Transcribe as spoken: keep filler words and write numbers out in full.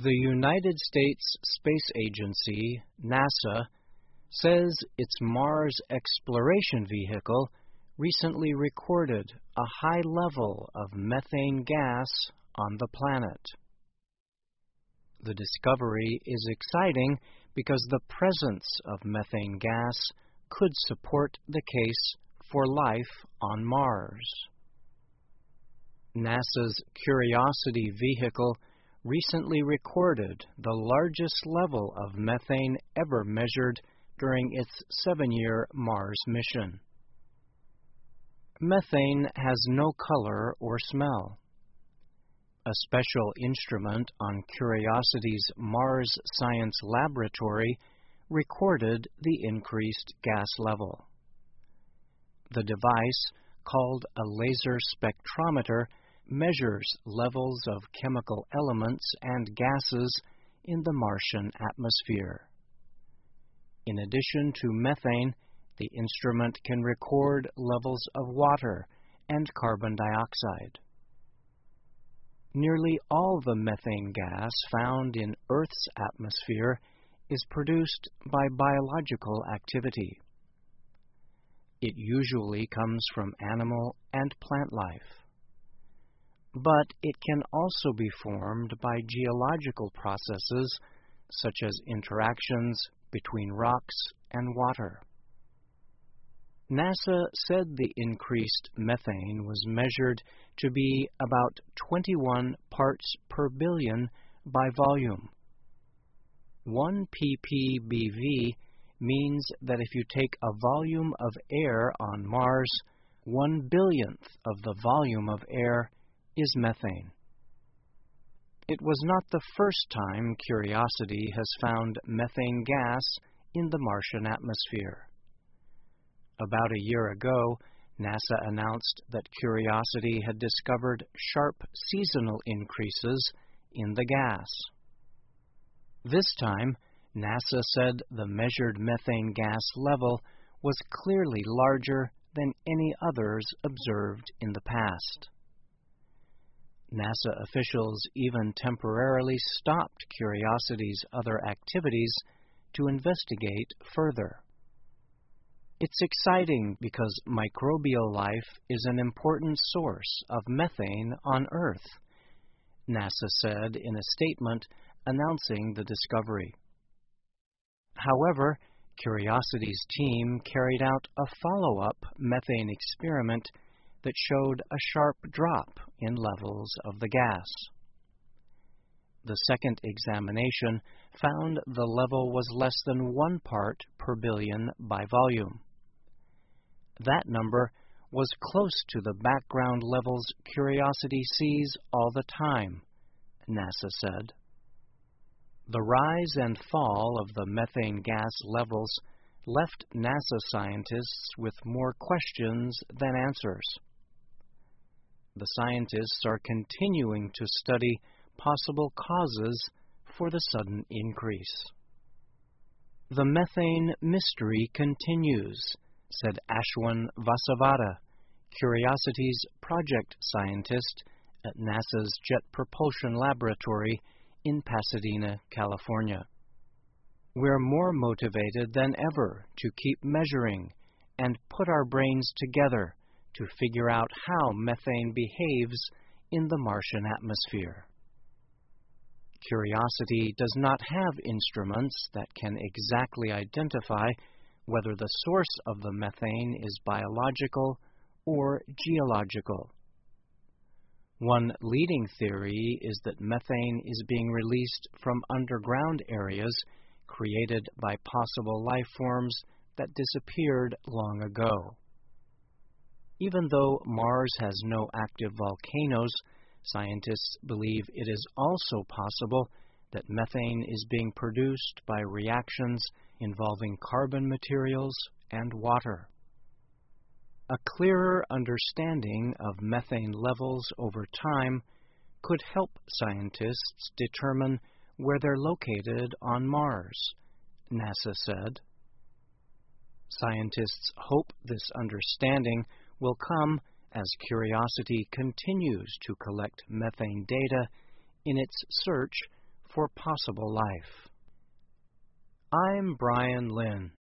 The United States Space Agency, NASA, says its Mars exploration vehicle recently recorded a high level of methane gas on the planet. The discovery is exciting because the presence of methane gas could support the case for life on Mars. NASA's Curiosity vehicle recently recorded the largest level of methane ever measured during its seven-year Mars mission. Methane has no color or smell. A special instrument on Curiosity's Mars Science Laboratory recorded the increased gas level. The device, called a laser spectrometer, measures levels of chemical elements and gases in the Martian atmosphere. In addition to methane, the instrument can record levels of water and carbon dioxide. Nearly all the methane gas found in Earth's atmosphere is produced by biological activity. It usually comes from animal and plant life. But it can also be formed by geological processes such as interactions between rocks and water. NASA said the increased methane was measured to be about twenty-one parts per billion by volume. One p p b v means that if you take a volume of air on Mars, one billionth of the volume of air is methane. It was not the first time Curiosity has found methane gas in the Martian atmosphere. About a year ago, NASA announced that Curiosity had discovered sharp seasonal increases in the gas. This time, NASA said the measured methane gas level was clearly larger than any others observed in the past. NASA officials even temporarily stopped Curiosity's other activities to investigate further. It's exciting because microbial life is an important source of methane on Earth, NASA said in a statement announcing the discovery. However, Curiosity's team carried out a follow-up methane experiment that showed a sharp drop in levels of the gas. The second examination found the level was less than one part per billion by volume. That number was close to the background levels Curiosity sees all the time, NASA said. The rise and fall of the methane gas levels left NASA scientists with more questions than answers. The scientists are continuing to study possible causes for the sudden increase. The methane mystery continues, said Ashwin Vasavada, Curiosity's project scientist at NASA's Jet Propulsion Laboratory in Pasadena, California. We're more motivated than ever to keep measuring and put our brains together to figure out how methane behaves in the Martian atmosphere. Curiosity does not have instruments that can exactly identify whether the source of the methane is biological or geological. One leading theory is that methane is being released from underground areas created by possible life forms that disappeared long ago. Even though Mars has no active volcanoes, scientists believe it is also possible that methane is being produced by reactions involving carbon materials and water. A clearer understanding of methane levels over time could help scientists determine where they're located on Mars, NASA said. Scientists hope this understanding will come as Curiosity continues to collect methane data in its search for possible life. I'm Brian Lynn.